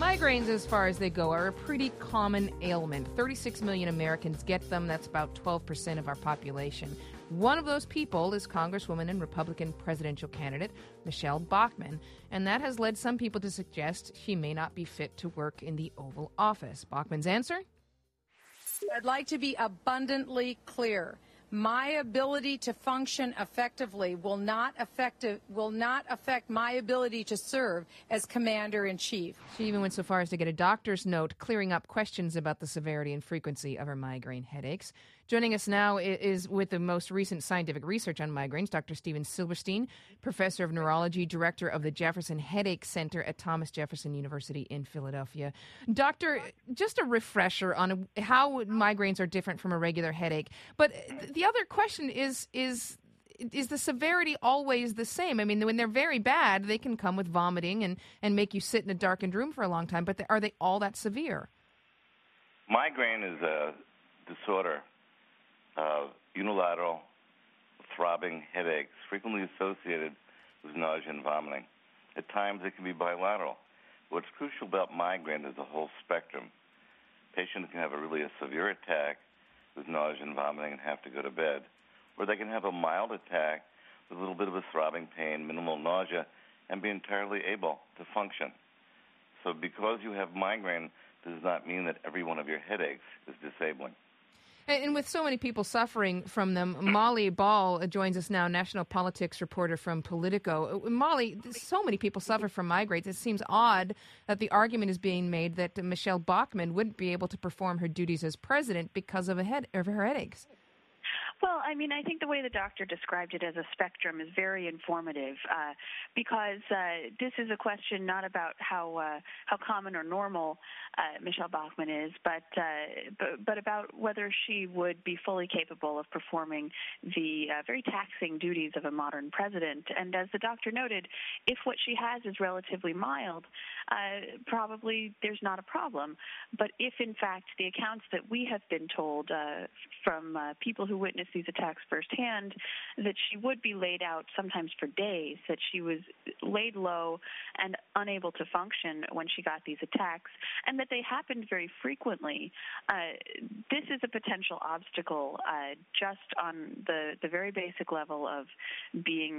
Migraines, as far as they go, are a pretty common ailment. 36 million Americans get them. That's about 12% of our population. One of those people is Congresswoman and Republican presidential candidate Michelle Bachmann, and that has led some people to suggest she may not be fit to work in the Oval Office. Bachmann's answer? I'd like to be abundantly clear. My ability to function effectively will not affect my ability to serve as Commander-in-Chief. She even went so far as to get a doctor's note clearing up questions about the severity and frequency of her migraine headaches. Joining us now is with the most recent scientific research on migraines, Dr. Steven Silverstein, professor of neurology, director of the Jefferson Headache Center at Thomas Jefferson University in Philadelphia. Doctor, just a refresher on how migraines are different from a regular headache. But the other question is the severity always the same? I mean, when they're very bad, they can come with vomiting and make you sit in a darkened room for a long time, but are they all that severe? Migraine is a disorder of unilateral throbbing headaches, frequently associated with nausea and vomiting. At times, it can be bilateral. What's crucial about migraine is the whole spectrum. Patients can have a severe attack with nausea and vomiting and have to go to bed, or they can have a mild attack with a little bit of a throbbing pain, minimal nausea, and be entirely able to function. So because you have migraine does not mean that every one of your headaches is disabling. And with so many people suffering from them, Molly Ball joins us now, national politics reporter from Politico. Molly, so many people suffer from migraines. It seems odd that the argument is being made that Michelle Bachmann wouldn't be able to perform her duties as president because of her headaches. Well, I mean, I think the way the doctor described it as a spectrum is very informative because this is a question not about how common or normal Michelle Bachmann is, but about whether she would be fully capable of performing the very taxing duties of a modern president. And as the doctor noted, if what she has is relatively mild, probably there's not a problem. But if, in fact, the accounts that we have been told from people who witnessed these attacks firsthand, that she would be laid out sometimes for days, that she was laid low and unable to function when she got these attacks, and that they happened very frequently. This is a potential obstacle just on the very basic level of being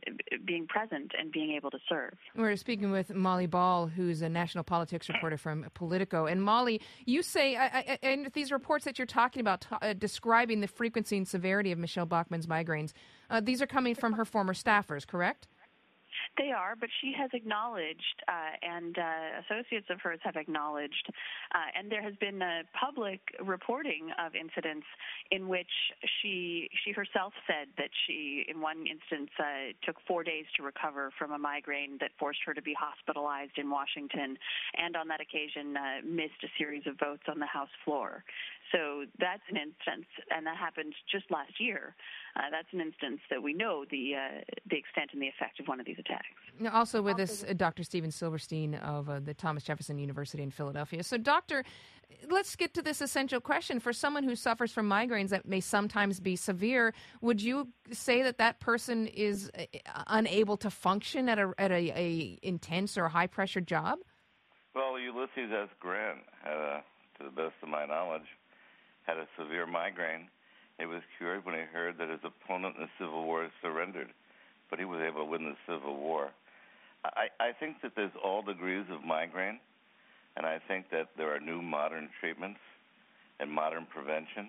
present and being able to serve. We're speaking with Molly Ball, who's a national politics reporter from Politico. And Molly, you say, and these reports that you're talking about describing the frequency and severity of Michelle Bachmann's migraines, these are coming from her former staffers, correct? They are, but she has acknowledged, and associates of hers have acknowledged, and there has been public reporting of incidents in which she herself said that she, in one instance, took 4 days to recover from a migraine that forced her to be hospitalized in Washington, and on that occasion missed a series of votes on the House floor. So that's an instance, and that happened just last year. That's an instance that we know the extent and the effect of one of these attacks. Also with us, Dr. Steven Silverstein of the Thomas Jefferson University in Philadelphia. So, Doctor, let's get to this essential question. For someone who suffers from migraines that may sometimes be severe, would you say that person is unable to function at a intense or high-pressure job? Well, Ulysses S. Grant, to the best of my knowledge, had a severe migraine. It was cured when he heard that his opponent in the Civil War surrendered, but he was able to win the Civil War. I think that there's all degrees of migraine, and I think that there are new modern treatments and modern prevention.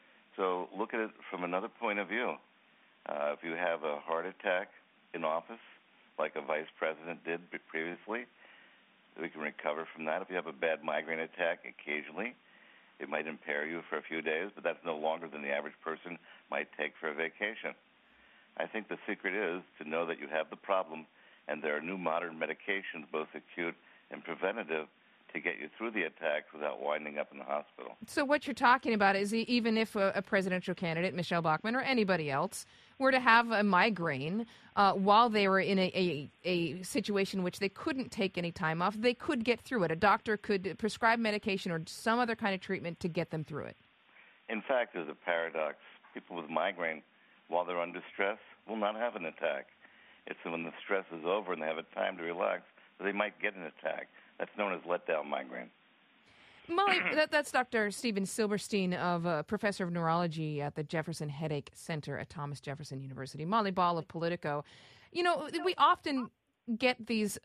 So look at it from another point of view. If you have a heart attack in office, like a vice president did previously, we can recover from that. If you have a bad migraine attack occasionally, it might impair you for a few days, but that's no longer than the average person might take for a vacation. I think the secret is to know that you have the problem, and there are new modern medications, both acute and preventative, to get you through the attacks without winding up in the hospital. So what you're talking about is even if a presidential candidate, Michelle Bachmann, or anybody else, were to have a migraine while they were in a situation in which they couldn't take any time off, they could get through it. A doctor could prescribe medication or some other kind of treatment to get them through it. In fact, there's a paradox. People with migraine, while they're under stress, will not have an attack. It's when the stress is over and they have a time to relax that they might get an attack. That's known as letdown migraine. Molly, that's Dr. Steven Silberstein, professor of neurology at the Jefferson Headache Center at Thomas Jefferson University. Molly Ball of Politico. You know, we often get these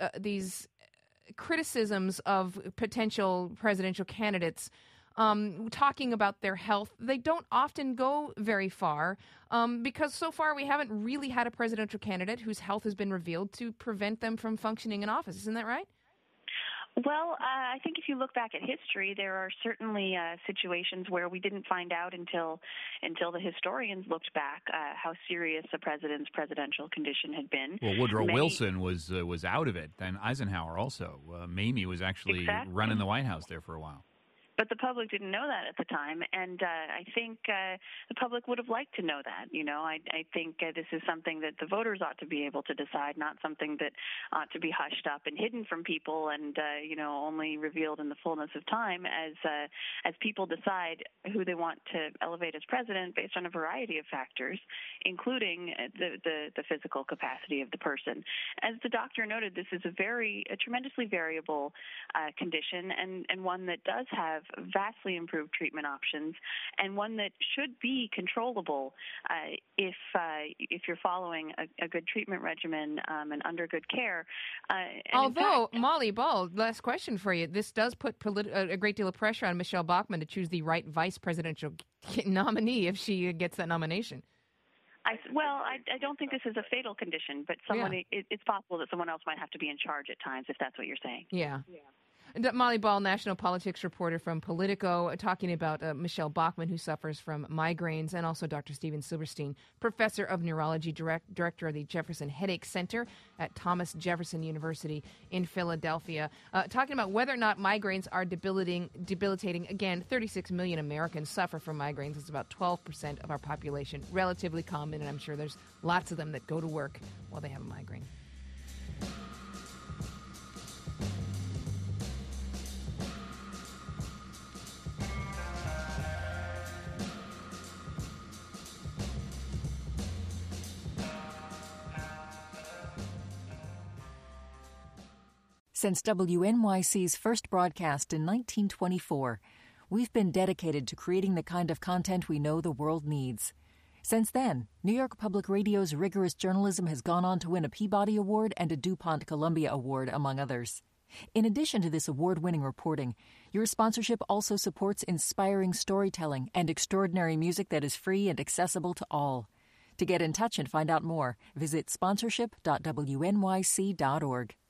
criticisms of potential presidential candidates talking about their health. They don't often go very far because so far we haven't really had a presidential candidate whose health has been revealed to prevent them from functioning in office. Isn't that right? Well, I think if you look back at history, there are certainly situations where we didn't find out until the historians looked back how serious a president's presidential condition had been. Well, Woodrow Wilson was out of it. Then Eisenhower also. Mamie was actually running the White House there for a while. But the public didn't know that at the time, and I think the public would have liked to know that. You know, I think this is something that the voters ought to be able to decide, not something that ought to be hushed up and hidden from people and, only revealed in the fullness of time as people decide who they want to elevate as president based on a variety of factors, including the physical capacity of the person. As the doctor noted, this is a tremendously variable condition and one that does have vastly improved treatment options, and one that should be controllable if you're following a good treatment regimen and under good care. Although, Molly Ball, last question for you. This does put a great deal of pressure on Michelle Bachmann to choose the right vice presidential nominee if she gets that nomination. I don't think this is a fatal condition, but it's possible that someone else might have to be in charge at times, if that's what you're saying. Yeah. Molly Ball, national politics reporter from Politico, talking about Michelle Bachmann, who suffers from migraines, and also Dr. Steven Silberstein, professor of neurology, director of the Jefferson Headache Center at Thomas Jefferson University in Philadelphia, talking about whether or not migraines are debilitating. Again, 36 million Americans suffer from migraines. It's about 12% of our population, relatively common, and I'm sure there's lots of them that go to work while they have a migraine. Since WNYC's first broadcast in 1924, we've been dedicated to creating the kind of content we know the world needs. Since then, New York Public Radio's rigorous journalism has gone on to win a Peabody Award and a DuPont Columbia Award, among others. In addition to this award-winning reporting, your sponsorship also supports inspiring storytelling and extraordinary music that is free and accessible to all. To get in touch and find out more, visit sponsorship.wnyc.org.